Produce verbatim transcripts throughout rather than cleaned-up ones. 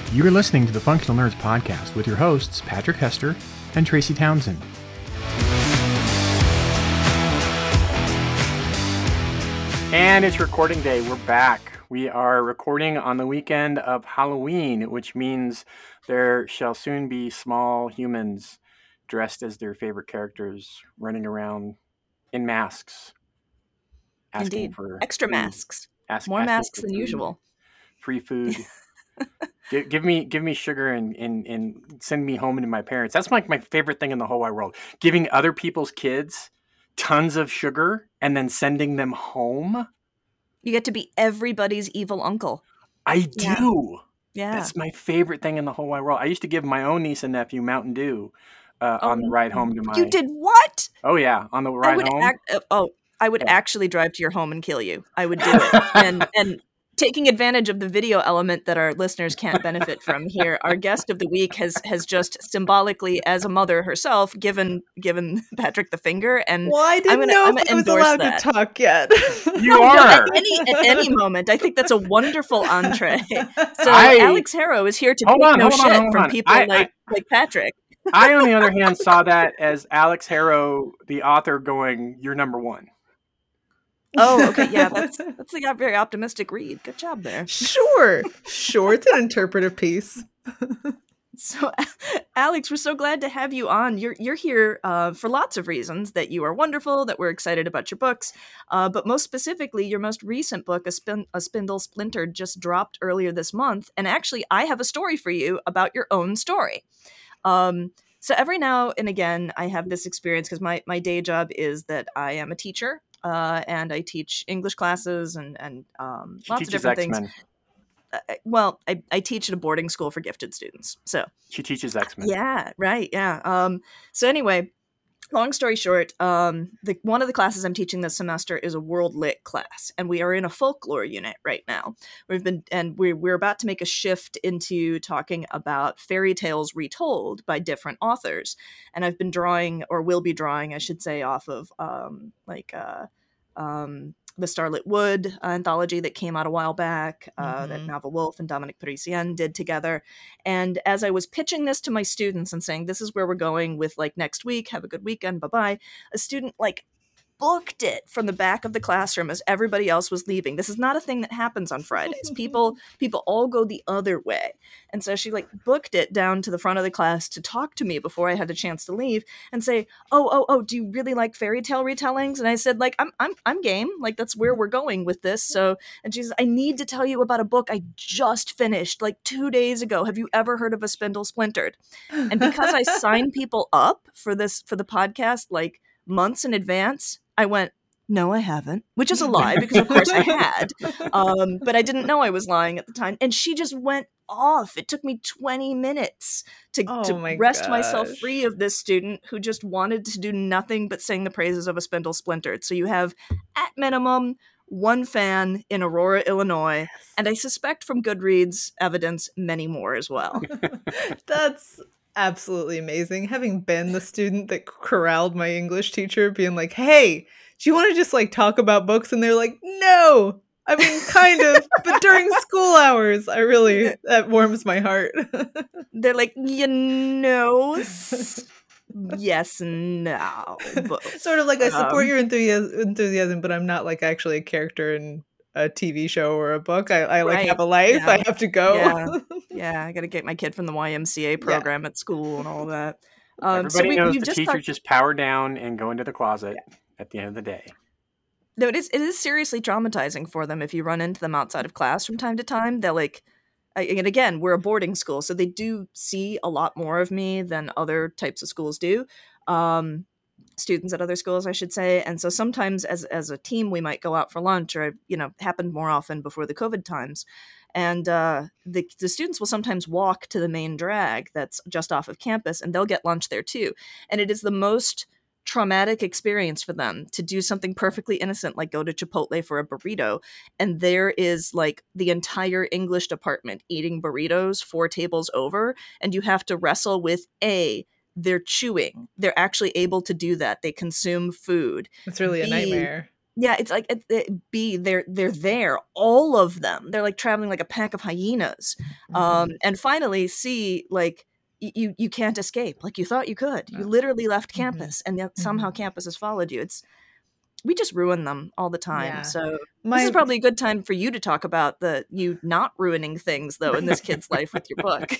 You're listening to the Functional Nerds Podcast with your hosts, Patrick Hester and Tracy Townsend. And it's recording day. We're back. We are recording on the weekend of Halloween, which means there shall soon be small humans dressed as their favorite characters running around in masks. Asking Indeed. for Extra food. masks. Ask, More asking masks for than food. usual. Free food. give, give me give me sugar and, and, and send me home to my parents. That's like my favorite thing in the whole wide world. Giving other people's kids tons of sugar and then sending them home. You get to be everybody's evil uncle. I do. Yeah. That's my favorite thing in the whole wide world. I used to give my own niece and nephew Mountain Dew uh, oh, on the ride home to my... You did what? Oh, yeah. On the ride I would home. Act, oh, I would yeah. actually drive to your home and kill you. I would do it. and and taking advantage of the video element that our listeners can't benefit from here, our guest of the week has has just symbolically, as a mother herself, given given Patrick the finger. And well, I didn't I'm gonna, know I'm if gonna I was endorse allowed that. to talk yet. You no, are. No, at, any, at any moment. I think that's a wonderful entree. So I, Alex Harrow is here to hold take on, no hold shit on, hold from on. people I, like, I, like Patrick. I, on the other hand, saw that as Alex Harrow, the author, going, "You're number one." Oh, okay, yeah, that's that's a very optimistic read. Good job there. Sure, sure, it's an interpretive piece. So, Alex, we're so glad to have you on. You're you're here uh, for lots of reasons. That you are wonderful, that we're excited about your books, uh, but most specifically, your most recent book, A, Spin- A Spindle Splintered, just dropped earlier this month. And actually, I have a story for you about your own story. Um, so every now and again, I have this experience because my, my day job is that I am a teacher. Uh, and I teach English classes and, and um, lots of different X-Men. things. Uh, well, I, I teach at a boarding school for gifted students. So she teaches X-Men. Yeah, right. Yeah. Um, so anyway, long story short, um, the, one of the classes I'm teaching this semester is a World Lit class, and we are in a folklore unit right now. We've been, and we're, we're about to make a shift into talking about fairy tales retold by different authors. And I've been drawing, or will be drawing, I should say, off of um, like uh, um, the Starlit Wood uh, anthology that came out a while back, uh, mm-hmm. that Nava Wolf and Dominic Parisien did together. And as I was pitching this to my students and saying, this is where we're going with like next week, have a good weekend, bye-bye, a student like booked it from the back of the classroom as everybody else was leaving. This is not a thing that happens on Fridays. People people all go the other way. And so she like booked it down to the front of the class to talk to me before I had a chance to leave and say, oh, oh, oh, do you really like fairy tale retellings? And I said, like, I'm I'm I'm game. Like, that's where we're going with this. So, and she says, I need to tell you about a book I just finished like two days ago. Have you ever heard of A Spindle Splintered? And because I sign people up for this, for the podcast, like months in advance, I went, no, I haven't, which is a lie because, of course, I had. Um, but I didn't know I was lying at the time. And she just went off. It took me twenty minutes to, oh to my wrest gosh. myself free of this student who just wanted to do nothing but sing the praises of A Spindle Splintered. So you have, at minimum, one fan in Aurora, Illinois, yes. And I suspect from Goodreads evidence, many more as well. That's absolutely amazing. Having been the student that corralled my English teacher, being like, hey, do you want to just like talk about books? And they're like, no, I mean, kind of, but during school hours, I really, that warms my heart. They're like, you know, yes, no. Both. Sort of like, I support um, your enthusiasm, enthusiasm, but I'm not like actually a character in a T V show or a book. I, I like right. have a life. Yeah. I have to go. Yeah, yeah. I got to get my kid from the Y M C A program yeah. at school and all that. Um, Everybody so we, knows the just teachers talk- just power down and go into the closet yeah. at the end of the day. No, it is. It is seriously traumatizing for them if you run into them outside of class from time to time. They're like, and again, we're a boarding school, so they do see a lot more of me than other types of schools do. Um, students at other schools, I should say. And so sometimes as as a team, we might go out for lunch, or, you know, happened more often before the COVID times. And uh, the, the students will sometimes walk to the main drag that's just off of campus, and they'll get lunch there too. And it is the most traumatic experience for them to do something perfectly innocent, like go to Chipotle for a burrito. And there is like the entire English department eating burritos four tables over. And you have to wrestle with A, they're chewing. They're actually able to do that. They consume food. It's really B, a nightmare. Yeah, it's like it, it, B. They're they're there, all of them. They're like traveling like a pack of hyenas. Um, Mhm. and finally, C. Like y- you you can't escape. Like you thought you could. You No. literally left Mhm. campus, and yet somehow Mhm. campus has followed you. It's we just ruin them all the time. Yeah. So this is My probably a good time for you to talk about the you not ruining things though in this kid's life with your book.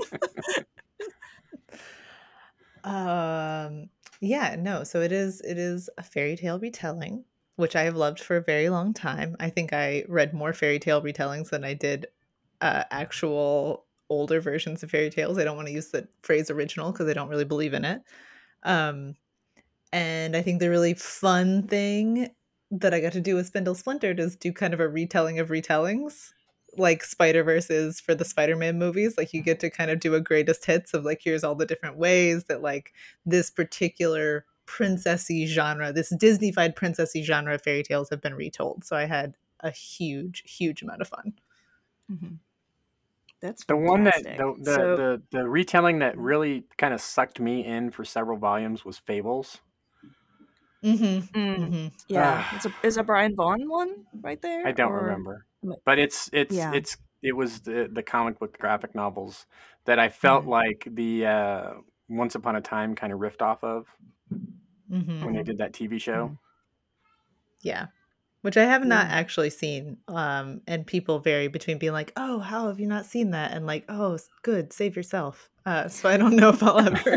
um yeah, no, so it is it is a fairy tale retelling, which I have loved for a very long time. I think I read more fairy tale retellings than I did uh, actual older versions of fairy tales. I don't want to use the phrase original because I don't really believe in it. Um And I think the really fun thing that I got to do with Spindle Splintered is do kind of a retelling of retellings, like Spider-Verse is for the Spider-Man movies. Like you get to kind of do a greatest hits of like, here's all the different ways that like this particular princessy genre, this Disney-fied princessy genre of fairy tales have been retold. So I had a huge, huge amount of fun. Mhm. That's The one that fantastic. the the So the, the retelling that really kind of sucked me in for several volumes was Fables. Mm-hmm. mm, Mm-hmm. yeah, Ugh, it's a is a Brian Vaughan one right I there, don't or remember, but it's it's yeah. it's it was the the comic book graphic novels that I felt Mm-hmm. like the uh, Once Upon a Time kind of riffed off of Mm-hmm. when they Mhm. did that T V show. Yeah. Which I have not Yeah. actually seen, um, and people vary between being like, "Oh, how have you not seen that?" and like, "Oh, s good, save yourself." Uh, so I don't know if I'll ever.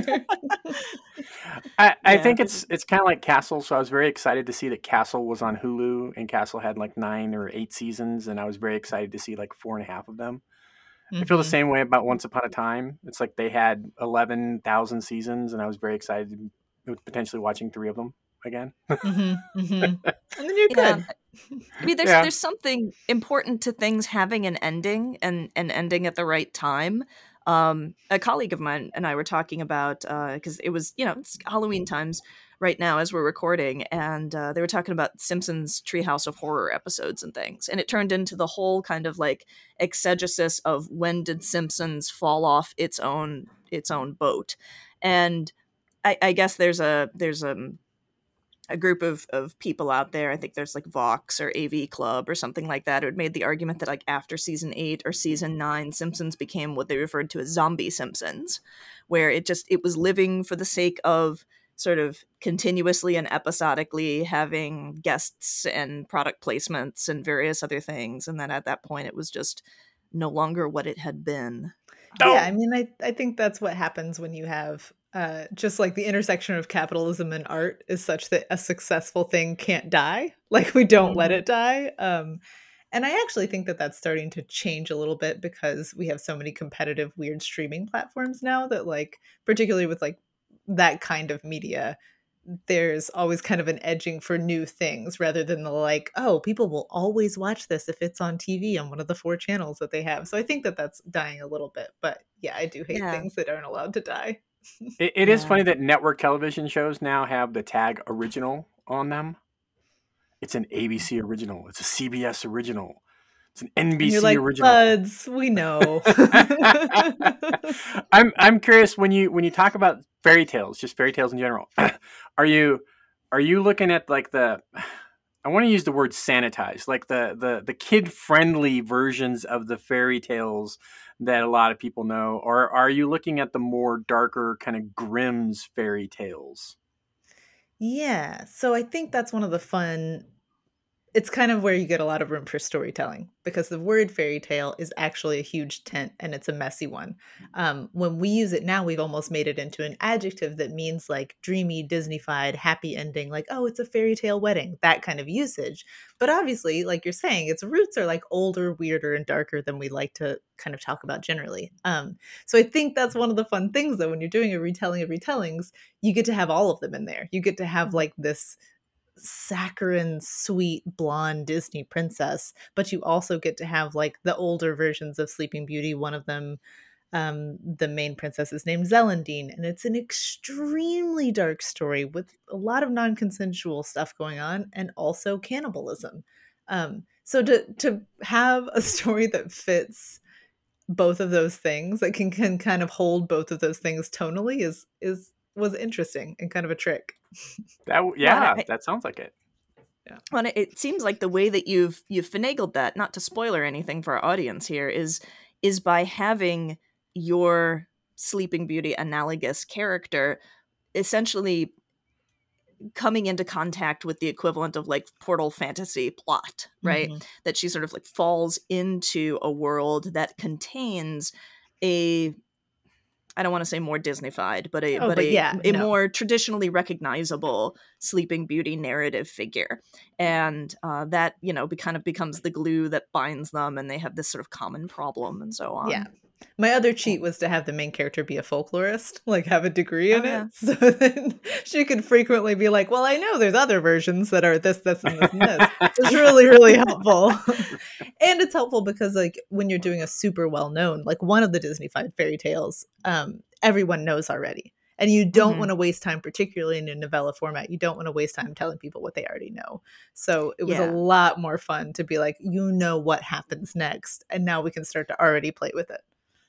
I, I Yeah. think it's it's kind of like Castle, so I was very excited to see that Castle was on Hulu, and Castle had like nine or eight seasons, and I was very excited to see like four and a half of them. I feel the Mhm, same way about Once Upon a Time. It's like they had eleven thousand seasons, and I was very excited to potentially watching three of them again. mhm, mhm. And then you're Yeah. good. I mean, there's Yeah. there's something important to things having an ending and and ending at the right time. Um, a colleague of mine and I were talking about because it was you know it's Halloween times right now as we're recording, and uh, they were talking about Simpsons Treehouse of Horror episodes and things, and it turned into the whole kind of like exegesis of when did Simpsons fall off its own its own boat, and I, I guess there's a there's a a group of, of people out there. I think there's like Vox or A V Club or something like that, who had made the argument that like after season eight or season nine, Simpsons became what they referred to as zombie Simpsons, where it just it was living for the sake of sort of continuously and episodically having guests and product placements and various other things. And then at that point it was just no longer what it had been. Yeah, Oh. I mean, I I think that's what happens when you have, uh, just like the intersection of capitalism and art is such that a successful thing can't die. Like, we don't let Mhm. it die, um, and I actually think that that's starting to change a little bit because we have so many competitive, weird streaming platforms now that, like, particularly with, like, that kind of media, there's always kind of an edging for new things rather than the like, oh, people will always watch this if it's on T V on one of the four channels that they have. So I think that that's dying a little bit. But yeah, I do hate Yeah. things that aren't allowed to die. It, it is Yeah. funny that network television shows now have the tag original on them. It's an A B C original. It's a C B S original. It's an And you're N B C like, original. buds, we know. I'm I'm curious when you when you talk about fairy tales, just fairy tales in general. are you are you looking at like the I want to use the word sanitized, like the the the kid friendly versions of the fairy tales that a lot of people know, or are you looking at the more darker kind of Grimm's fairy tales? Yeah. So I think that's one of the fun it's kind of where you get a lot of room for storytelling because the word fairy tale is actually a huge tent and it's a messy one. Um, when we use it now, we've almost made it into an adjective that means like dreamy, Disney-fied, happy ending, like, oh, it's a fairy tale wedding, that kind of usage. But obviously, like you're saying, its roots are like older, weirder, and darker than we like to kind of talk about generally. Um, so I think that's one of the fun things, though, when you're doing a retelling of retellings, you get to have all of them in there. You get to have like this saccharine, sweet, blonde Disney princess, but you also get to have like the older versions of Sleeping Beauty. One of them, um, the main princess is named Zelandine, and it's an extremely dark story with a lot of non-consensual stuff going on and also cannibalism. Um, so to to have a story that fits both of those things, that can, can kind of hold both of those things tonally is is was interesting and kind of a trick. That w- Well, and yeah, I, that sounds like it. Yeah. Well, it, it seems like the way that you've you've finagled that, not to spoiler anything for our audience here, is is by having your Sleeping Beauty analogous character essentially coming into contact with the equivalent of like Portal fantasy plot, right? Mm-hmm. That she sort of like falls into a world that contains a, I don't want to say more Disneyfied, but a Oh, but but a yeah, a no. more traditionally recognizable Sleeping Beauty narrative figure, and uh, that you know be, kind of becomes the glue that binds them, and they have this sort of common problem and so on. Yeah. My other cheat was to have the main character be a folklorist, like have a degree in Oh, it. yeah. So then she could frequently be like, well, I know there's other versions that are this, this, and this, and this. It's really, really helpful. And it's helpful because like when you're doing a super well-known, like one of the Disney-fied fairy tales, um, everyone knows already. And you don't Mhm. want to waste time, particularly in a novella format. You don't want to waste time telling people what they already know. So it was Yeah. a lot more fun to be like, you know what happens next. And now we can start to already play with it.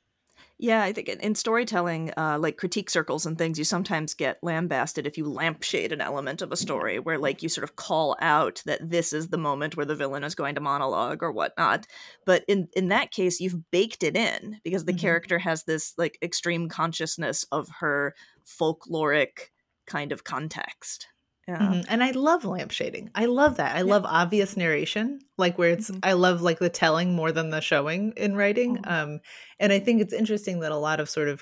Yeah, I think in, in storytelling, uh, like critique circles and things, you sometimes get lambasted if you lampshade an element of a story where, like, you sort of call out that this is the moment where the villain is going to monologue or whatnot. But in in that case, you've baked it in because the Mhm. character has this like extreme consciousness of her folkloric kind of context. Yeah. Mhm. And I love lampshading. I love that. I Yeah. love obvious narration, like where it's Mhm. I love like the telling more than the showing in writing. Mhm. Um and I think it's interesting that a lot of sort of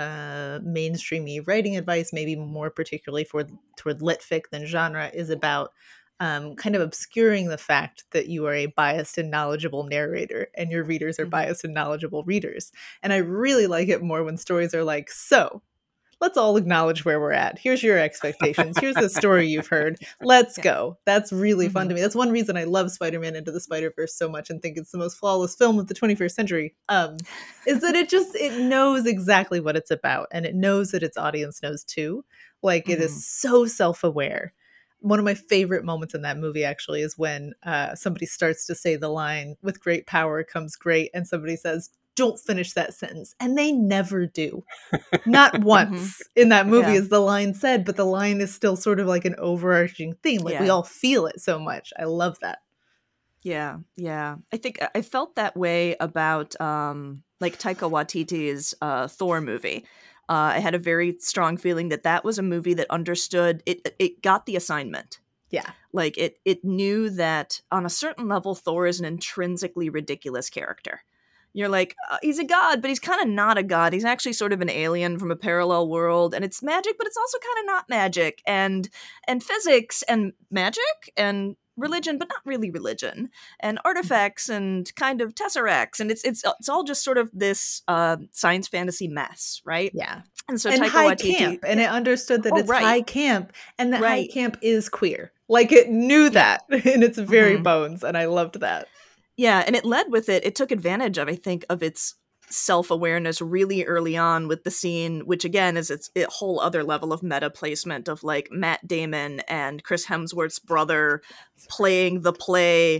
uh mainstreamy writing advice, maybe more particularly for toward lit fic than genre, is about um kind of obscuring the fact that you are a biased and knowledgeable narrator and your readers are Mhm. biased and knowledgeable readers. And I really like it more when stories are like, so let's all acknowledge where we're at. Here's your expectations. Here's the story you've heard. Let's Yeah. go. That's really fun Mhm. to me. That's one reason I love Spider-Man Into the Spider-Verse so much and think it's the most flawless film of the twenty-first century. Um, is that it just it knows exactly what it's about and it knows that its audience knows too. Like it Mhm. is so self-aware. One of my favorite moments in that movie actually is when uh, somebody starts to say the line, "With great power comes great," and somebody says, "Don't finish that sentence," and they never do. Not once in that movie Yeah. is the line said, but the line is still sort of like an overarching theme. Like we Yeah. all feel it so much. I love that. Yeah, yeah. I think I felt that way about um like Taika Waititi's uh Thor movie. Uh I had a very strong feeling that that was a movie that understood it it got the assignment. Yeah. Like it it knew that on a certain level Thor is an intrinsically ridiculous character. You're like, uh, he's a god, but he's kind of not a god. He's actually sort of an alien from a parallel world, and it's magic, but it's also kind of not magic, and and physics and magic and religion, but not really religion, and artifacts and kind of tesseracts, and it's it's it's all just sort of this uh, science fantasy mess, right? Yeah. And so And Taika high Waititi, camp. And it understood that oh it's right, high camp and that high right, camp is queer. Like it knew yeah. that in its very Mhm. bones. And I loved that. Yeah, and it led with it. It took advantage of, I think, of its self-awareness really early on with the scene, which again is its a whole other level of meta placement of like Matt Damon and Chris Hemsworth's brother playing the play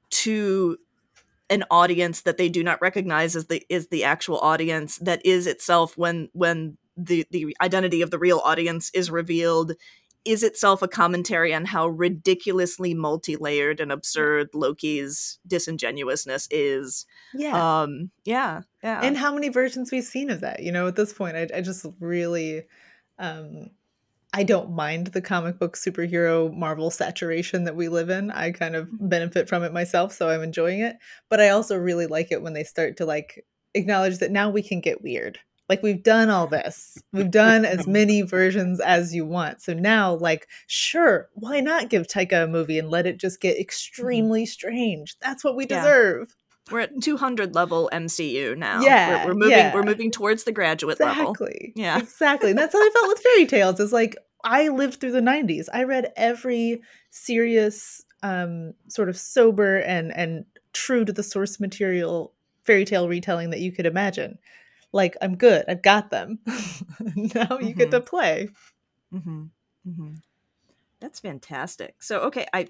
to an audience that they do not recognize as the is the actual audience that is itself when when the the identity of the real audience is revealed is itself a commentary on how ridiculously multi-layered and absurd Loki's disingenuousness is. Yeah. Um, yeah, yeah. And how many versions we've seen of that. You know, at this point, I, I just really um I don't mind the comic book superhero Marvel saturation that we live in. I kind of benefit from it myself, so I'm enjoying it. But I also really like it when they start to like acknowledge that now we can get weird. Like we've done all this. We've done as many versions as you want. So now like sure, why not give Taika a movie and let it just get extremely strange? That's what we Yeah. deserve. We're at two hundred level M C U now. Yeah, We're, we're moving yeah. we're moving towards the graduate level. Exactly. Yeah. Exactly. And that's how I felt with fairy tales. Is like I lived through the nineties. I read every serious, um, sort of sober and and true to the source material fairy tale retelling that you could imagine. Like I'm good. I've got them. Now you get to play. Mm-hmm. Mm-hmm. That's fantastic. So okay, I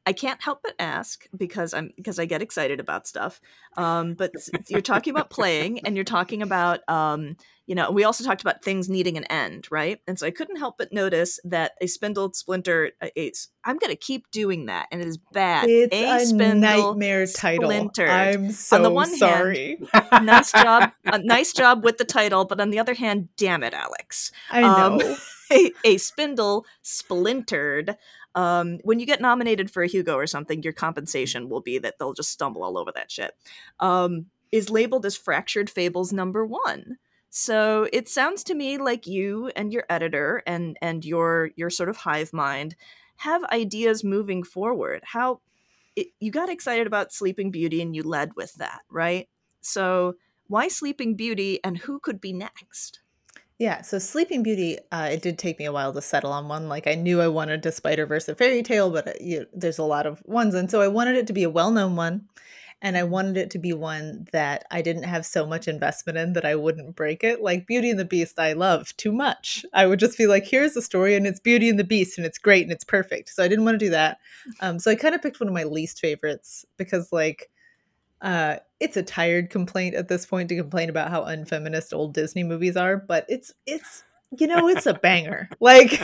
I can't help but ask because I'm because I get excited about stuff. Um, but you're talking about playing, and you're talking about um, you know, we also talked about things needing an end, right? And so I couldn't help but notice that a spindle splinter. A, a, I'm going to keep doing that, and it is bad. It's a, a spindle nightmare title. splintered. I'm so on the one sorry. hand, nice job, a nice job with the title, but on the other hand, damn it, Alex. I know. Um, a, a spindle splintered. Um, when you get nominated for a Hugo or something, your compensation will be that they'll just stumble all over that shit. Um, is labeled as Fractured Fables number one. So it sounds to me like you and your editor and and your your sort of hive mind have ideas moving forward. How it, you got excited about Sleeping Beauty and you led with that, right? So why Sleeping Beauty, and who could be next? Yeah, so Sleeping Beauty, uh, it did take me a while to settle on one. Like, I knew I wanted a Spider-Verse, a fairy tale, but uh, you, there's a lot of ones. And so I wanted it to be a well-known one. And I wanted it to be one that I didn't have so much investment in that I wouldn't break it. Like Beauty and the Beast, I love too much. I would just be like, here's the story, and it's Beauty and the Beast, and it's great, and it's perfect. So I didn't want to do that. Um, so I kind of picked one of my least favorites because, like, uh, it's a tired complaint at this point to complain about how unfeminist old Disney movies are, but it's it's you know, it's a banger. Like,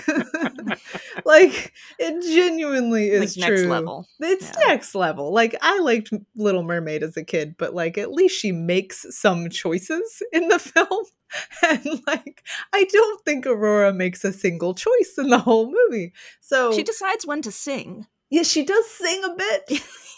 like it genuinely is like true. Next level. It's Yeah. next level. Like, I liked Little Mermaid as a kid, but like at least she makes some choices in the film. And like, I don't think Aurora makes a single choice in the whole movie. So She decides when to sing. yeah, she does sing a bit.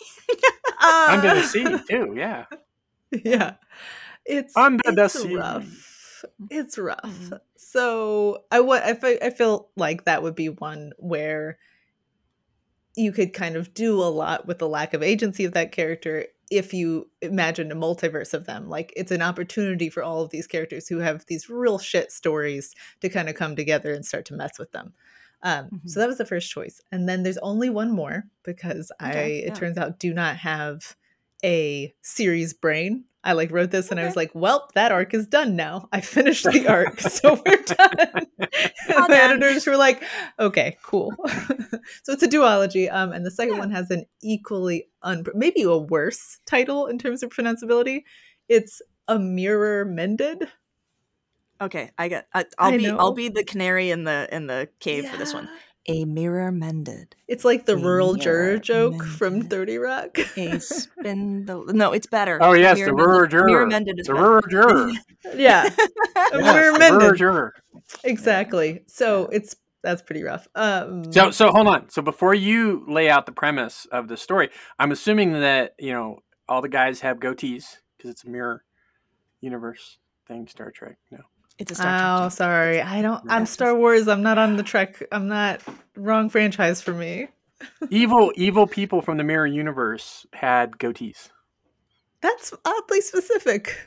Under the Uh, sea too, yeah. yeah, it's Under the it's sea. rough. It's rough. Mhm. So I wa- I fe- I feel like that would be one where you could kind of do a lot with the lack of agency of that character if you imagine a multiverse of them. Like, it's an opportunity for all of these characters who have these real shit stories to kind of come together and start to mess with them. Um, Mhm. So that was the first choice. And then there's only one more because I, Okay, it yeah. turns out, do not have a series brain. I like wrote this and I Okay. was like, well, that arc is done now. I finished the arc, so we're done. And All my done. editors were like, okay, cool. So it's a duology. Um, and the second Yeah. one has an equally, un- maybe a worse title in terms of pronounceability. It's A Mirror Mended. Okay, I get. I, I'll I be. I'll know. be the canary in the in the cave for this one. A mirror mended. It's like the A rural mirror juror joke from mended. thirty Rock. A spindle. No, it's better. Oh yes, Mirror the mended. Ruhr Juror. Mirror mended is The better. Ruhr Juror. Yeah, A Yes, Mirror the Ruhr Mended. Juror. Exactly. So Yeah. it's that's pretty rough. Um, So so hold on. So before you lay out the premise of the story, I'm assuming that, you know, all the guys have goatees because it's a mirror universe thing, Star Trek. No. It's a Star Trek oh, joke. sorry. I don't. I'm Yes. Star Wars. I'm not on the Trek. I'm not. Wrong franchise for me. Evil evil people from the mirror universe had goatees. That's oddly specific.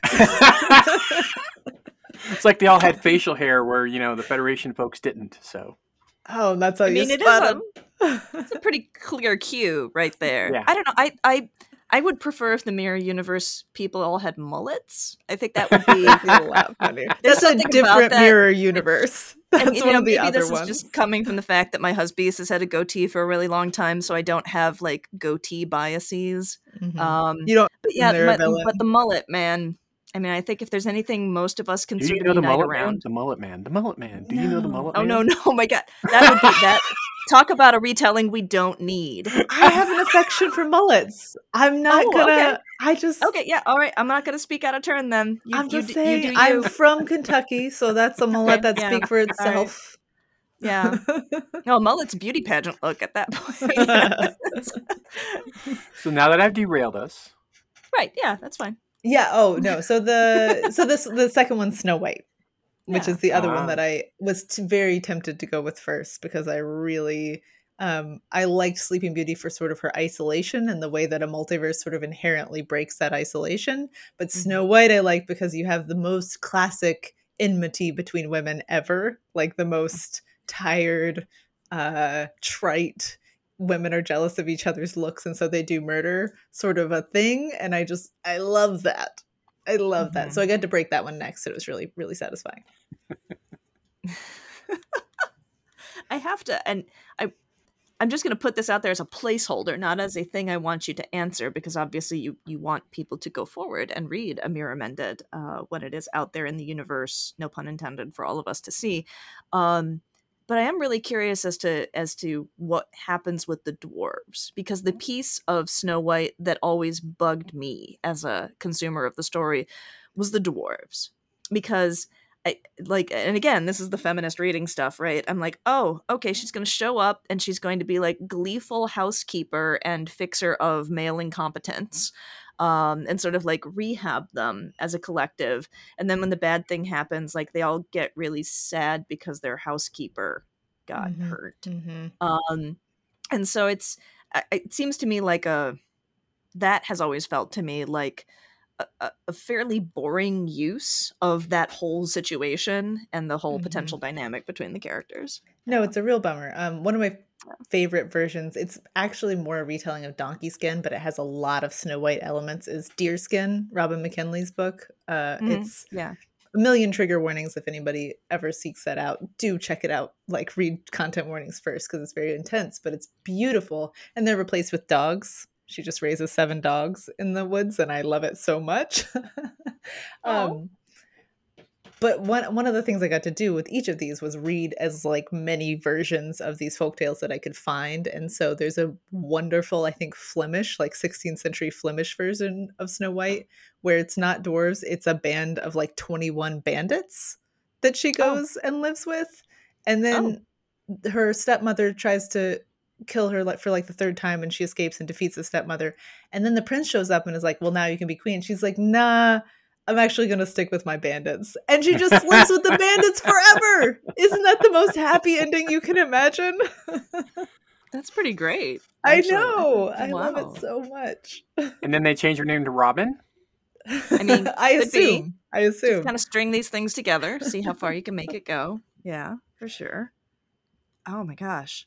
It's like they all had facial hair where, you know, the Federation folks didn't. So Oh, that's how I you mean, it is spot a- them. It's a pretty clear cue right there. Yeah. I don't know. I I I would prefer if the mirror universe people all had mullets. I think that would be. That'd be a lot funnier. There's That's a something about different that- mirror universe. That's and you one know, of the maybe other this ones. is just coming from the fact that my husband has had a goatee for a really long time, so I don't have like goatee biases. Mhm. Um, You don't. but yeah, they're a my- villain. but the mullet, man. I mean, I think if there's anything most of us do you consider know the unite mullet man? around. The mullet man. The mullet man. Do you know the No. mullet Oh man? no, no, oh my god, that would be that. Talk about a retelling we don't need. I have an affection for mullets. I'm not Oh, gonna. okay. I just. Okay, yeah, all right. I'm not going to speak out of turn then. You, I'm you, just d- saying. you do I'm you. from Kentucky, so that's a mullet Okay, that yeah, speaks for right. itself. Yeah. No, mullet's beauty pageant look at that point. So now that I've derailed us, Right, yeah, that's fine. Yeah. Oh no. So the so this the second one's Snow White, which Yeah. is the other Ah. one that I was t- very tempted to go with first because I really um I liked Sleeping Beauty for sort of her isolation and the way that a multiverse sort of inherently breaks that isolation. But Mhm. Snow White I like because you have the most classic enmity between women ever, like the most tired, uh, trite. Women are jealous of each other's looks and so they do murder sort of a thing, and I just I love that. I love that. Mhm. So I got to break that one next. It was really really satisfying. I have to, and I I'm just going to put this out there as a placeholder, not as a thing I want you to answer, because obviously you you want people to go forward and read A Mirror Mended uh, when it is out there in the universe, no pun intended, for all of us to see. Um, but I am really curious as to as to what happens with the dwarves, because the piece of Snow White that always bugged me as a consumer of the story was the dwarves, because I, like, and again, this is the feminist reading stuff, right? I'm like, oh, okay, she's going to show up and she's going to be like gleeful housekeeper and fixer of male incompetence, um, and sort of like rehab them as a collective. And then when the bad thing happens, like they all get really sad because their housekeeper got Mm-hmm. hurt. Mm-hmm. Um, and so it's, it seems to me like a, that has always felt to me like A, a fairly boring use of that whole situation and the whole Mm-hmm. potential dynamic between the characters. No, it's a real bummer. Um, one of my favorite versions, it's actually more a retelling of Donkey Skin, but it has a lot of Snow White elements, is Deerskin, Robin McKinley's book. Uh, Mm-hmm. It's yeah. a million trigger warnings. If anybody ever seeks that out, do check it out. Like, read content warnings first, because it's very intense, but it's beautiful. And they're replaced with dogs. She just raises seven dogs in the woods, and I love it so much. um, but one one of the things I got to do with each of these was read as like many versions of these folktales that I could find. And so there's a wonderful, I think, Flemish, like sixteenth century Flemish version of Snow White, where it's not dwarves, it's a band of like twenty-one bandits that she goes oh. and lives with. And then oh. her stepmother tries to kill her like for like the third time, and she escapes and defeats the stepmother. And then the prince shows up and is like, well, now you can be queen. She's like, nah, I'm actually going to stick with my bandits. And she just lives with the bandits forever. Isn't that the most happy ending you can imagine? That's pretty great. Actually. I know. I wow. love it so much. And then they change her name to Robin? I mean, I assume. Be. I assume. Just kind of string these things together, see how far you can make it go. Yeah, for sure. Oh my gosh.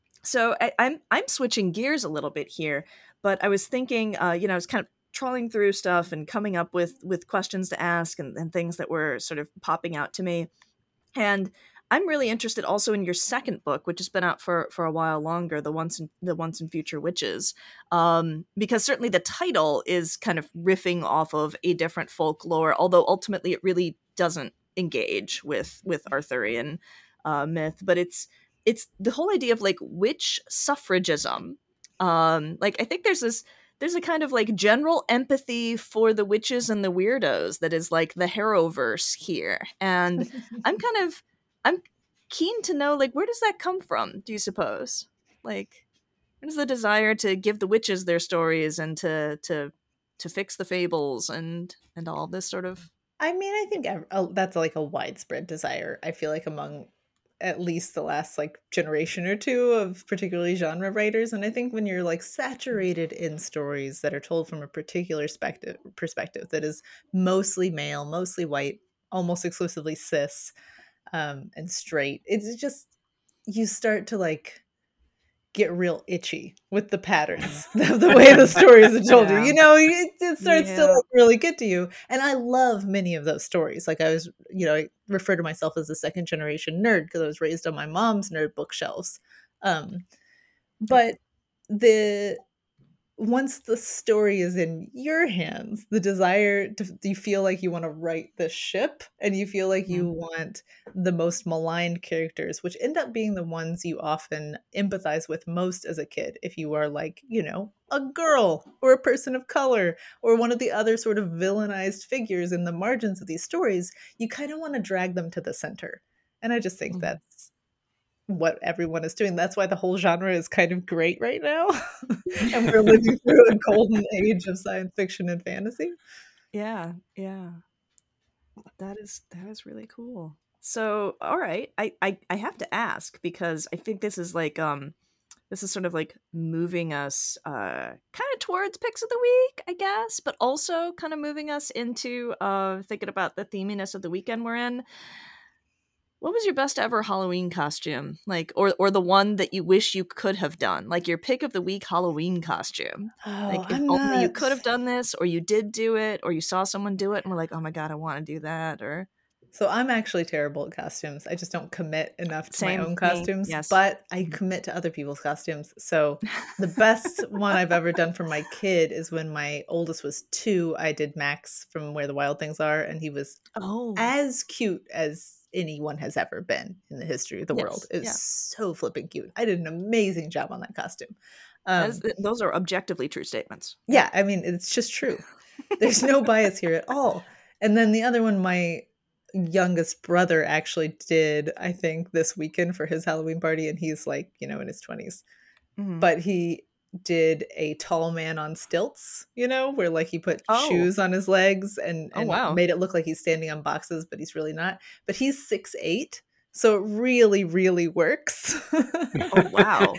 So I, I'm I'm switching gears a little bit here, but I was thinking, uh, you know, I was kind of trawling through stuff and coming up with with questions to ask and, and things that were sort of popping out to me. And I'm really interested also in your second book, which has been out for, for a while longer, the Once and the Once and Future Witches, um, because certainly the title is kind of riffing off of a different folklore, although ultimately it really doesn't engage with with Arthurian uh, myth, but it's it's the whole idea of like witch suffragism. Um, like I think there's this there's a kind of like general empathy for the witches and the weirdos that is like the Harrowverse here, and I'm kind of I'm keen to know, like, where does that come from? Do you suppose? Like, where does the desire to give the witches their stories and to to to fix the fables and and all this sort of? I mean, I think uh, that's like a widespread desire. I feel like among at least the last like generation or two of particularly genre writers. And I think when you're like saturated in stories that are told from a particular perspective, perspective that is mostly male, mostly white, almost exclusively cis, um, and straight, it's just, you start to like get real itchy with the patterns of the way the stories are told yeah. you. You know, it, it starts yeah. to like really get to you. And I love many of those stories. Like I was, you know, I refer to myself as a second generation nerd because I was raised on my mom's nerd bookshelves. Um, but the once the story is in your hands, the desire to, you feel like you want to right the ship, and you feel like you mm-hmm. want the most maligned characters, which end up being the ones you often empathize with most as a kid. If you are like, you know, a girl or a person of color or one of the other sort of villainized figures in the margins of these stories, you kind of want to drag them to the center. And I just think mm-hmm. that's what everyone is doing. That's why the whole genre is kind of great right now. And we're living through a golden age of science fiction and fantasy. Yeah, yeah. That is that is really cool. So, all right. I, I, I have to ask, because I think this is like um this is sort of like moving us uh kind of towards picks of the week, I guess, but also kind of moving us into uh thinking about the theminess of the weekend we're in. What was your best ever Halloween costume? Like, or or the one that you wish you could have done? Like your pick of the week Halloween costume. Oh, like if I'm only not... you could have done this, or you did do it, or you saw someone do it and were like, oh my God, I want to do that. Or So I'm actually terrible at costumes. I just don't commit enough to my Same, own me, costumes, yes. but I commit to other people's costumes. So the best one I've ever done for my kid is when my oldest was two. I did Max from Where the Wild Things Are, and he was Oh, as cute as anyone has ever been in the history of the world. yes, It was yeah. so flipping cute. I did an amazing job on that costume. That Um, is, those are objectively true statements. yeah, I mean, it's just true. There's no bias here at all. And then the other one, my youngest brother actually did, I think, this weekend for his Halloween party, and he's like, you know, in his twenties. Mhm. But he did a tall man on stilts, you know, where like he put Oh. shoes on his legs and, Oh, and wow. made it look like he's standing on boxes, but he's really not. But he's six eight, so it really, really works. Oh, wow.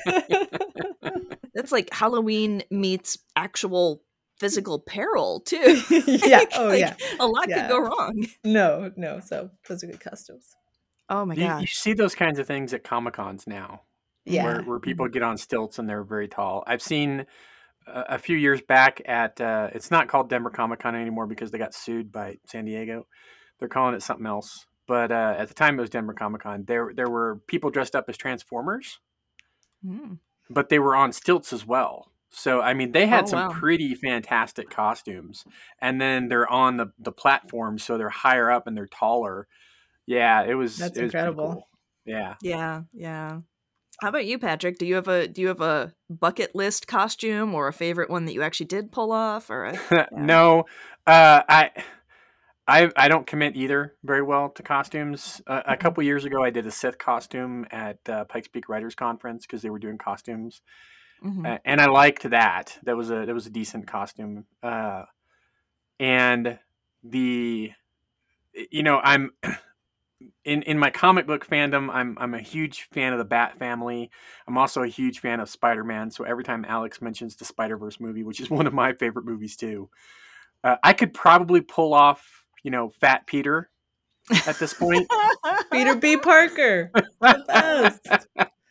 That's like Halloween meets actual physical peril too. Yeah. Like- Oh, like, yeah. A lot Yeah. could go wrong. No, no. So those are good costumes. Oh my You, you gosh. see those kinds of things at Comic Cons now, Yeah. where where people get on stilts and they're very tall. I've seen a, a few years back at uh, it's not called Denver Comic Con anymore because they got sued by San Diego. They're calling it something else. But uh, at the time it was Denver Comic Con. There there were people dressed up as Transformers, Mm. but they were on stilts as well. So I mean, they had Oh, some wow. pretty fantastic costumes, and then they're on the the platform, so they're higher up and they're taller. Yeah, it was That's it was pretty incredible. cool. Yeah. Yeah, yeah. How about you, Patrick? Do you have a do you have a bucket list costume or a favorite one that you actually did pull off? Or a, yeah. No, uh, I, I, I don't commit either very well to costumes. Uh, a Mhm. couple years ago, I did a Sith costume at uh, Pikes Peak Writers Conference because they were doing costumes, Mhm. uh, and I liked that. That was a that was a decent costume. Uh, and the, you know, I'm in in my comic book fandom. I'm I'm a huge fan of the Bat family. I'm also a huge fan of Spider-Man. So every time Alex mentions the Spider-Verse movie, which is one of my favorite movies too. Uh, I could probably pull off, you know, Fat Peter at this point. Peter B. Parker. The best.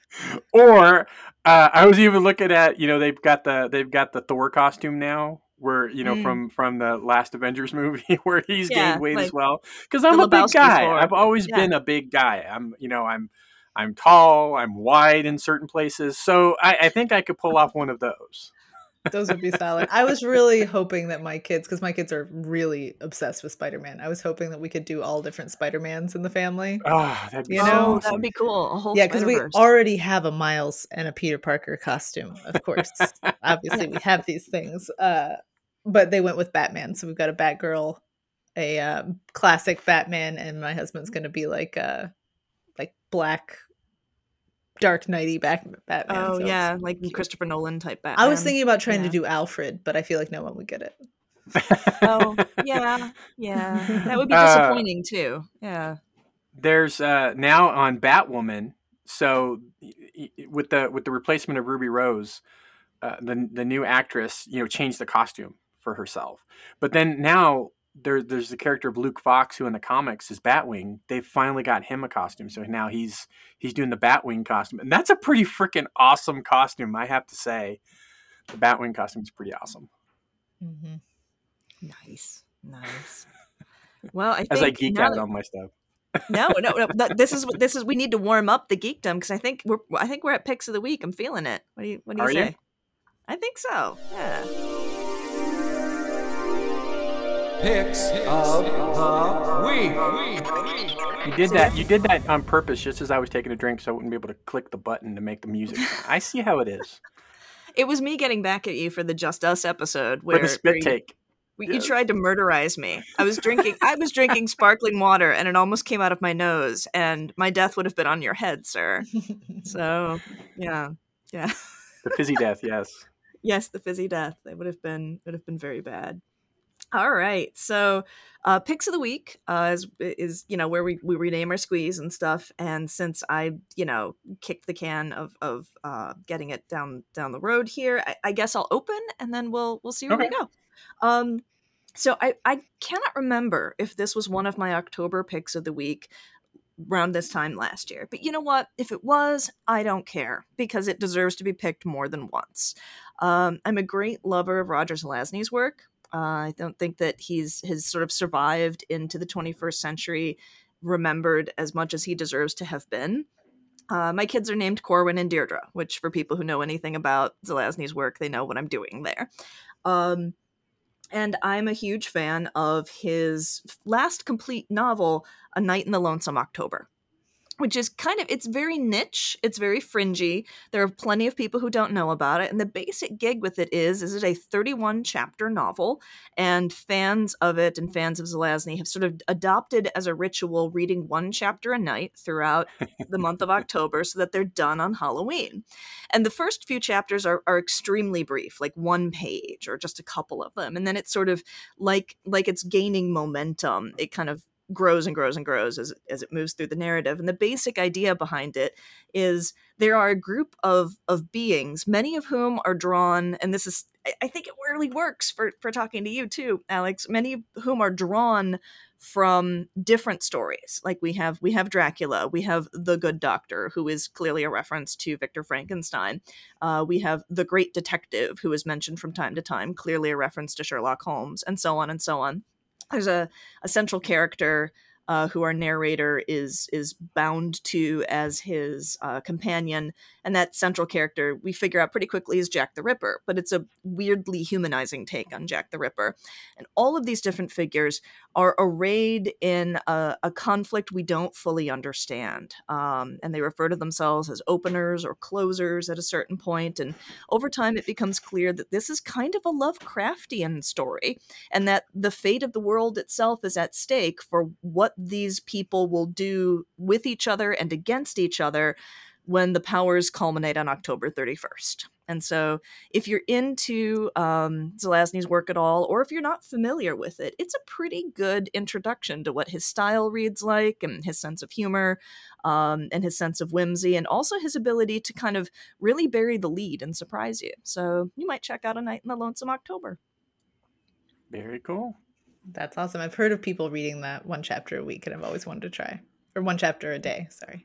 Or uh, I was even looking at, you know, they've got the they've got the Thor costume now, where you know Mm. from from the last Avengers movie, where he's Yeah, gained weight like as well. Because I'm the a big Lebowski guy. Thor. I've always Yeah. been a big guy. I'm, you know, I'm I'm tall. I'm wide in certain places. So I, I think I could pull off one of those. Those would be solid. I was really hoping that my kids, because my kids are really obsessed with Spider-Man, I was hoping that we could do all different Spider-Mans in the family. Oh, that'd be You so know? Oh, that awesome. would be cool. A whole Yeah, because we Spider-Verse. already have a Miles and a Peter Parker costume, of course. Obviously, we have these things. Uh, but they went with Batman. So we've got a Batgirl, a uh, classic Batman, and my husband's going to be like uh, like black, Dark Knighty back Batman. Oh so it's yeah, like cute. Christopher Nolan type Batman. I was thinking about trying Yeah. to do Alfred, but I feel like no one would get it. Oh yeah, yeah. That would be Uh, disappointing too. Yeah. There's uh, now on Batwoman. So y- y- with the with the replacement of Ruby Rose, uh, the the new actress, you know, changed the costume for herself. But then now there there's the character of Luke Fox, who in the comics is Batwing. They've finally got him a costume, so now he's he's doing the Batwing costume, and that's a pretty freaking awesome costume, I have to say. The Batwing costume is pretty awesome. Mm-hmm. Nice, nice. Well, I As I think geek now out that- on my stuff. no, no, no. th- This is this is we need to warm up the geekdom because I think we're I think we're at picks of the week. I'm feeling it. What do you What do you Are you? say? I think so. Yeah. Picks of the week. You did that. You did that on purpose, just as I was taking a drink, so I wouldn't be able to click the button to make the music. I see how it is. It was me getting back at you for the Just Us episode For where the where spit you, take. where you Yes. tried to murderize me. I was drinking. I was drinking sparkling water, and it almost came out of my nose, and my death would have been on your head, sir. So, yeah, yeah. The fizzy death, yes. Yes, the fizzy death. It would have been would have been very bad. All right, so uh, picks of the week uh, is is you know where we, we rename our squeeze and stuff. And since I you know kicked the can of of uh, getting it down down the road here, I, I guess I'll open and then we'll we'll see where we Okay. go. Um, so I I cannot remember if this was one of my October picks of the week around this time last year. But you know what? If it was, I don't care because it deserves to be picked more than once. Um, I'm a great lover of Roger Zelazny's work. Uh, I don't think that he's has sort of survived into the twenty-first century remembered as much as he deserves to have been. Uh, my kids are named Corwin and Deirdre, which for people who know anything about Zelazny's work, they know what I'm doing there. Um, and I'm a huge fan of his last complete novel, A Night in the Lonesome October, which is kind of, it's very niche, it's very fringy. There are plenty of people who don't know about it, and the basic gig with it is, is it a thirty-one chapter novel, and fans of it and fans of Zelazny have sort of adopted as a ritual reading one chapter a night throughout the month of October so that they're done on Halloween. And the first few chapters are, are extremely brief, like one page or just a couple of them, and then it's sort of like, like it's gaining momentum. It kind of grows and grows and grows as, as it moves through the narrative. And the basic idea behind it is there are a group of, of beings, many of whom are drawn, and this is, I think it really works for, for talking to you too, Alex, many of whom are drawn from different stories. Like we have, we have Dracula, we have the Good Doctor, who is clearly a reference to Victor Frankenstein. Uh, we have the Great Detective, who is mentioned from time to time, clearly a reference to Sherlock Holmes, and so on and so on. There's a, a central character uh, who our narrator is is bound to as his uh, companion, and that central character we figure out pretty quickly is Jack the Ripper, but it's a weirdly humanizing take on Jack the Ripper. And all of these different figures are arrayed in a, a conflict we don't fully understand, um, and they refer to themselves as openers or closers at a certain point, and over time it becomes clear that this is kind of a Lovecraftian story, and that the fate of the world itself is at stake for what these people will do with each other and against each other when the powers culminate on October thirty-first. And so if you're into um, Zelazny's work at all, or if you're not familiar with it, it's a pretty good introduction to what his style reads like, and his sense of humor, um, and his sense of whimsy, and also his ability to kind of really bury the lead and surprise you. So you might check out A Night in the Lonesome October. Very cool. That's awesome. I've heard of people reading that one chapter a week, and I've always wanted to try. Or one chapter a day, sorry.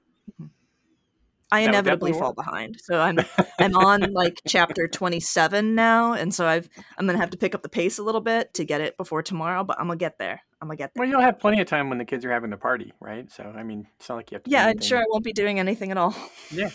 I That would inevitably definitely fall work. behind. So I'm I'm on like chapter twenty-seven now, and so I've I'm gonna have to pick up the pace a little bit to get it before tomorrow, but I'm gonna get there. I'm gonna get there. Well, you'll have plenty of time when the kids are having the party, right? So, I mean, it's not like you have to Yeah, do I'm sure I anything. won't be doing anything at all. Yeah.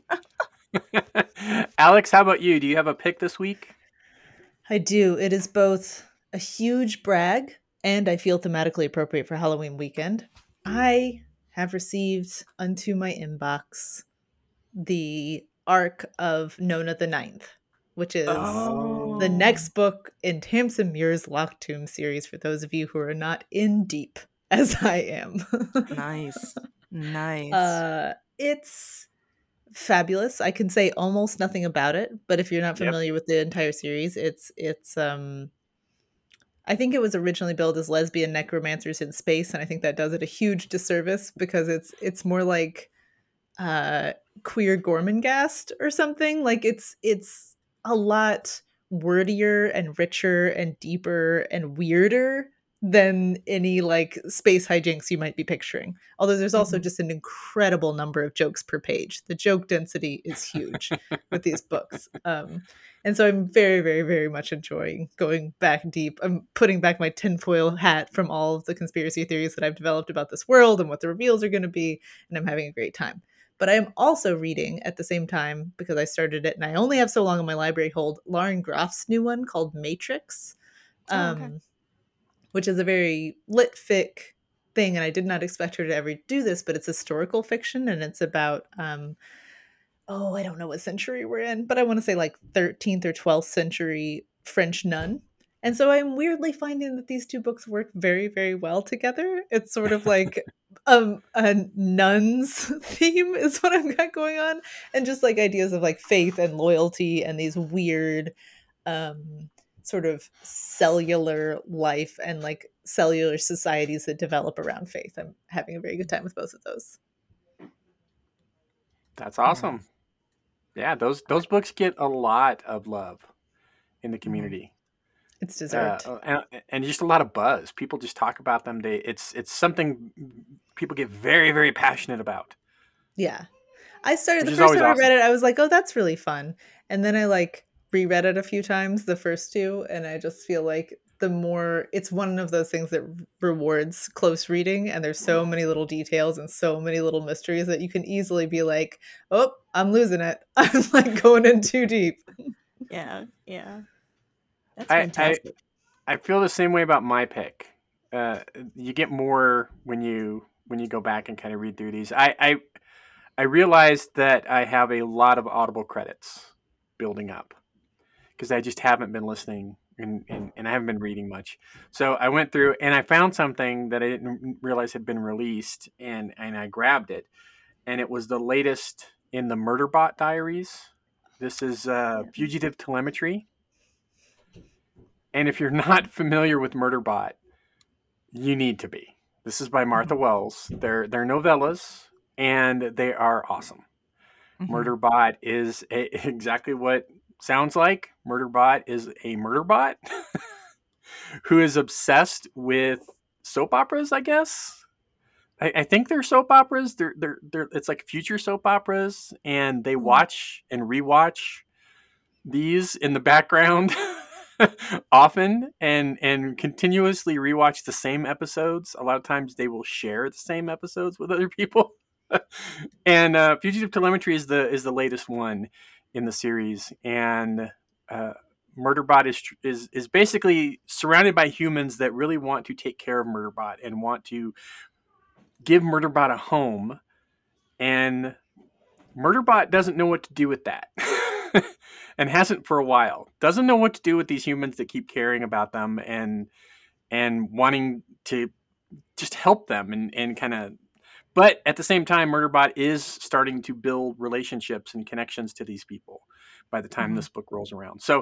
Alex, how about you? Do you have a pick this week? I do. It is both a huge brag and I feel thematically appropriate for Halloween weekend. I have received unto my inbox the arc of Nona the Ninth, which is Oh. the next book in Tamsin Muir's Locked Tomb series, for those of you who are not in deep as I am. Nice. Nice. Uh, it's fabulous. I can say almost nothing about it, but if you're not Yep. familiar with the entire series, it's it's um I think it was originally billed as Lesbian Necromancers in Space, and I think that does it a huge disservice because it's it's more like uh queer Gormenghast or something. Like it's it's a lot wordier and richer and deeper and weirder than any like space hijinks you might be picturing. Although there's also Mhm. just an incredible number of jokes per page. The joke density is huge with these books. Um, and so I'm very, very, very much enjoying going back deep. I'm putting back my tinfoil hat from all of the conspiracy theories that I've developed about this world and what the reveals are going to be, and I'm having a great time. But I am also reading at the same time, because I started it and I only have so long on my library hold, Lauren Groff's new one called Matrix, um, Oh, okay. which is a very lit fic thing. And I did not expect her to ever do this, but it's historical fiction and it's about, um, oh, I don't know what century we're in, but I want to say like thirteenth or twelfth century French nun. And so I'm weirdly finding that these two books work very, very well together. It's sort of like um, a nun's theme is what I've got going on. And just like ideas of like faith and loyalty and these weird um, sort of cellular life and like cellular societies that develop around faith. I'm having a very good time with both of those. That's awesome. Yeah, those those books get a lot of love in the community. It's Uh, deserved. and, and just a lot of buzz. People just talk about them. They it's it's something people get very, very passionate about. Yeah. I started Which the is first always time I awesome. read it, I was like, oh, that's really fun. And then I like reread it a few times, the first two, and I just feel like the more it's one of those things that rewards close reading, and there's so many little details and so many little mysteries that you can easily be like, oh, I'm losing it. I'm like going in too deep. Yeah, yeah. That's I, I fantastic. I feel the same way about my pick. Uh, you get more when you when you go back and kind of read through these. I, I I realized that I have a lot of Audible credits building up because I just haven't been listening and, and, and I haven't been reading much. So I went through and I found something that I didn't realize had been released, and, and I grabbed it. And it was the latest in the Murderbot Diaries. This is uh, Fugitive Telemetry. And if you're not familiar with Murderbot, you need to be. This is by Martha Wells. They're they're novellas, and they are awesome. Mhm. Murderbot is a, exactly what sounds like. Murderbot is a murderbot who is obsessed with soap operas, I guess. I, I think they're soap operas. They're, they're, they're, it's like future soap operas, and they watch and rewatch these in the background often and and continuously rewatch the same episodes. A lot of times they will share the same episodes with other people. and uh, Fugitive Telemetry is the is the latest one in the series, and uh, Murderbot is is is basically surrounded by humans that really want to take care of Murderbot and want to give Murderbot a home, and Murderbot doesn't know what to do with that. And hasn't for a while. Doesn't know what to do with these humans that keep caring about them and and wanting to just help them and, and kind of. But at the same time, Murderbot is starting to build relationships and connections to these people by the time Mhm. this book rolls around. So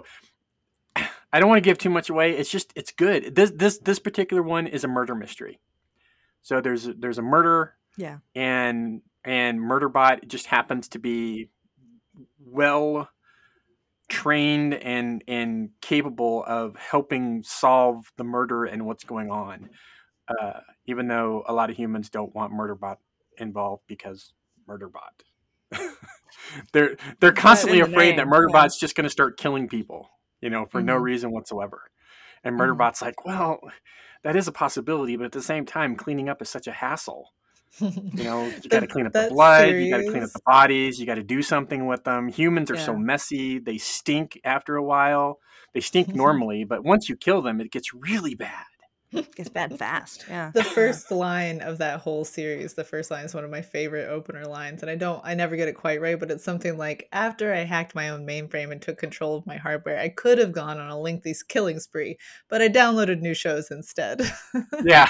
I don't want to give too much away. It's just it's good. This this this particular one is a murder mystery. So there's a, there's a murder. Yeah. And and Murderbot just happens to be well trained and and capable of helping solve the murder and what's going on, uh, even though a lot of humans don't want Murderbot involved because Murderbot. they're they're constantly in the afraid that name, Murderbot's just going to start killing people, you know, for no Mhm. reason whatsoever. And Mhm. Murderbot's like, well, that is a possibility, but at the same time, cleaning up is such a hassle. You know, you got to The- clean up the that blood, you got to clean up series- the bodies, you got to do something with them. Humans are so Yeah. messy. They stink after a while. They stink normally, but once you kill them, it gets really bad. Gets bad fast. Yeah. The first line of that whole series, the first line is one of my favorite opener lines, and I don't, I never get it quite right, but it's something like, after I hacked my own mainframe and took control of my hardware, I could have gone on a lengthy killing spree, but I downloaded new shows instead. Yeah.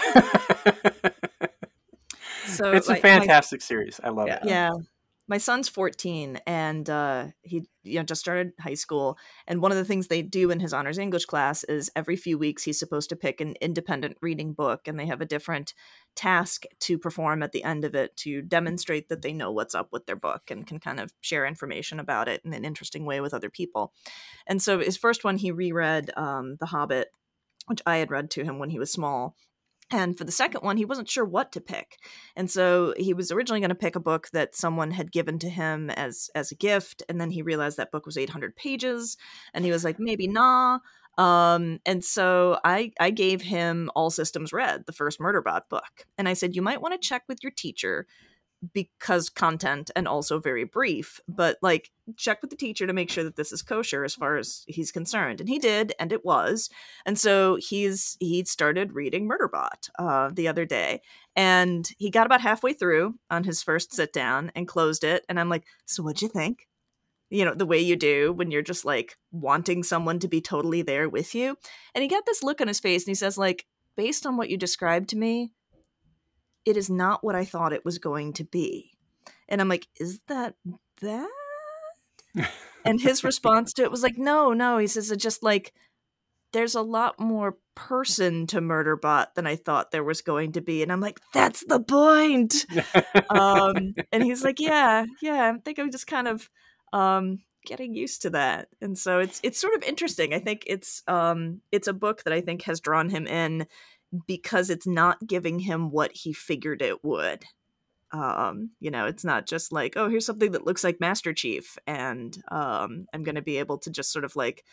So It's a like, my- fantastic series. I love Yeah. it. Yeah. My son's fourteen, and uh, he you know just started high school. And one of the things they do in his honors English class is every few weeks he's supposed to pick an independent reading book, and they have a different task to perform at the end of it to demonstrate that they know what's up with their book and can kind of share information about it in an interesting way with other people. And so his first one, he reread um, The Hobbit, which I had read to him when he was small. And for the second one, he wasn't sure what to pick. And so he was originally going to pick a book that someone had given to him as as a gift. And then he realized that book was eight hundred pages. And he was like, maybe nah. Um, and so I, I gave him All Systems Red, the first Murderbot book. And I said, you might want to check with your teacher because content and also very brief, but like check with the teacher to make sure that this is kosher as far as he's concerned. And he did, and it was. And so he's he started reading Murderbot uh, the other day, and he got about halfway through on his first sit down and closed it. And I'm like, so what'd you think? You know, the way you do when you're just like wanting someone to be totally there with you. And he got this look on his face, and he says, like, based on what you described to me, it is not what I thought it was going to be. And I'm like, is that bad? And his response to it was like, no, no. He says, it just like, there's a lot more person to Murderbot than I thought there was going to be. And I'm like, that's the point. um, and he's like, yeah, yeah, I think I'm just kind of um, getting used to that. And so it's it's sort of interesting. I think it's um, it's a book that I think has drawn him in because it's not giving him what he figured it would. Um, you know, it's not just like, oh, here's something that looks like Master Chief, and um, I'm going to be able to just sort of like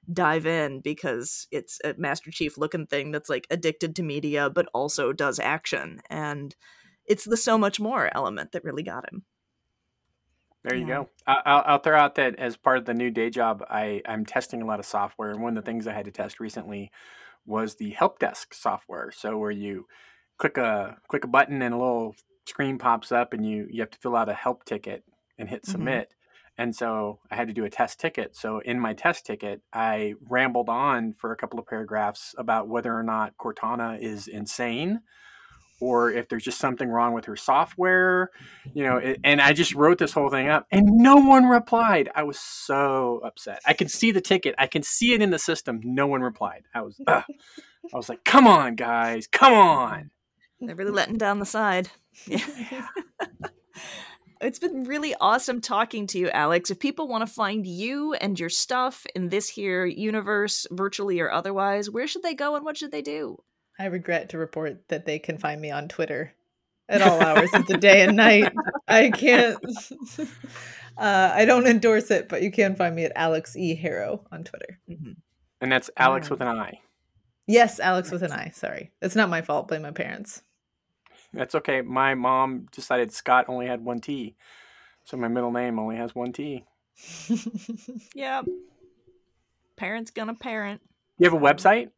dive in because it's a Master Chief looking thing that's like addicted to media but also does action, and it's the so much more element that really got him. There you Yeah. go. I, I'll, I'll throw out that as part of the new day job, I, I'm testing a lot of software. And one of the things I had to test recently was the help desk software. So where you click a click a button and a little screen pops up and you, you have to fill out a help ticket and hit submit. Mm-hmm. And so I had to do a test ticket. So in my test ticket, I rambled on for a couple of paragraphs about whether or not Cortana is insane, or if there's just something wrong with her software, you know, it, and I just wrote this whole thing up and no one replied. I was so upset. I could see the ticket. I can see it in the system. No one replied. I was, ugh. I was like, come on, guys, come on. They're really letting down the side. Yeah. It's been really awesome talking to you, Alex. If people want to find you and your stuff in this here universe, virtually or otherwise, where should they go and what should they do? I regret to report that they can find me on Twitter at all hours of the day and night. I can't, uh, I don't endorse it, but you can find me at Alex E. Harrow on Twitter. Mm-hmm. And that's Alex um, with an I. Yes, Alex with an I. Sorry. It's not my fault. Blame my parents. That's okay. My mom decided Scott only had one T. So my middle name only has one T. Yep. Parents gonna parent. You have a website?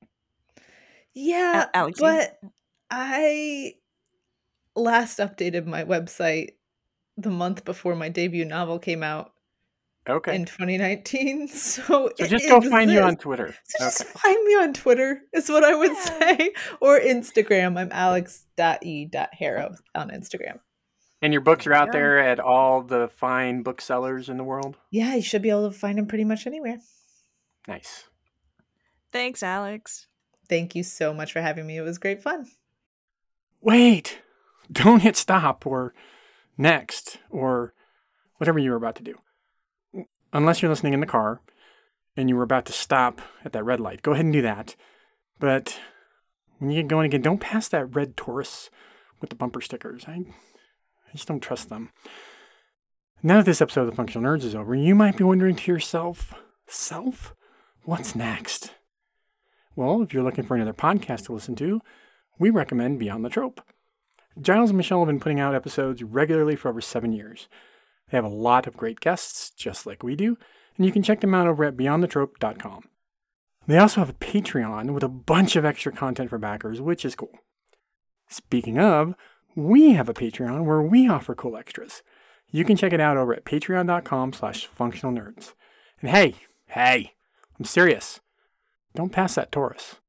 Yeah, A- Alex, but you... I last updated my website the month before my debut novel came out. Okay. In twenty nineteen. So, so just go exists. Find you on Twitter. So okay. Just find me on Twitter is what I would yeah. say. Or Instagram. I'm alex dot e dot harrow on Instagram. And your books are out yeah. there at all the fine booksellers in the world? Yeah, you should be able to find them pretty much anywhere. Nice. Thanks, Alex. Thank you so much for having me. It was great fun. Wait. Don't hit stop or next or whatever you were about to do. Unless you're listening in the car and you were about to stop at that red light. Go ahead and do that. But when you get going again, don't pass that red Taurus with the bumper stickers. I, I just don't trust them. Now that this episode of The Functional Nerds is over, you might be wondering to yourself, self, what's next? Well, if you're looking for another podcast to listen to, we recommend Beyond the Trope. Giles and Michelle have been putting out episodes regularly for over seven years. They have a lot of great guests, just like we do, and you can check them out over at beyond the trope dot com. They also have a Patreon with a bunch of extra content for backers, which is cool. Speaking of, we have a Patreon where we offer cool extras. You can check it out over at patreon dot com slash functional nerds. And hey, hey, I'm serious. Don't pass that Taurus.